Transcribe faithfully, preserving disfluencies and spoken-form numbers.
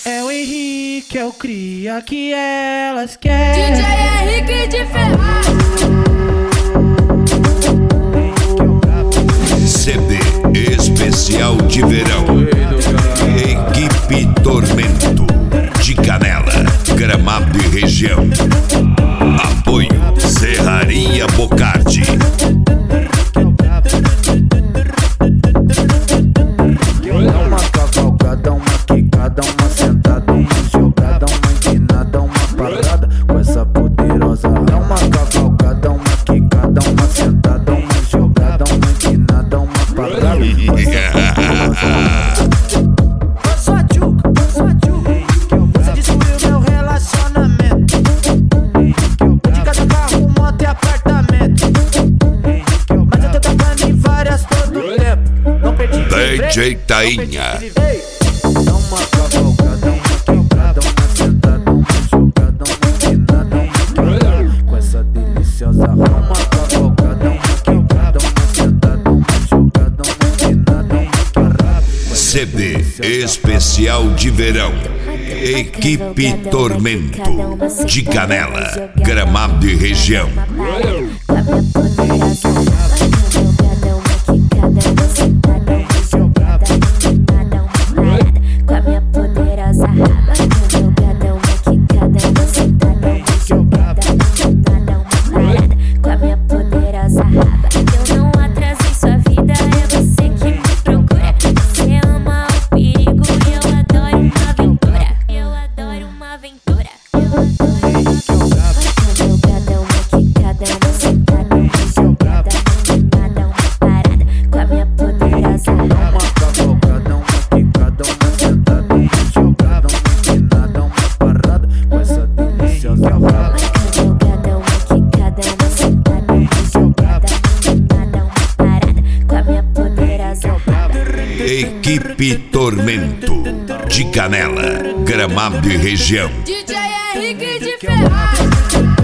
É o Henrique, é o cria que elas querem. D J Henrique de Ferraz. C D especial de verão. Equipe Tormento de Canela, Gramado e região. Apoio Serraria Bocardi. Dá uma cavalgada, uma quicada, uma sentada, uma jogada, uma empinada, uma parada com essa poderosa. Dá uma cavalgada, uma quicada, uma sentada, uma jogada, uma empinada, uma parada com essa poderosa. Sua tchuca, sua tchuca, você destruiu meu relacionamento. De casa, carro, moto e apartamento. Mas eu tô tocando em várias todo o tempo. Não perdi D J Tainha. Dá uma cavalgada, uma quicada, uma sentada, uma jogada, uma empinada, uma parada com essa deliciosa. Dá uma cavalgada, uma quicada, uma sentada, uma jogada, uma empinada, uma parada. C D especial de verão. Equipe Tormento de Canela, Gramado e região. Equipe Tormento de Canela, Gramado e região. D J Henrique de Ferraz.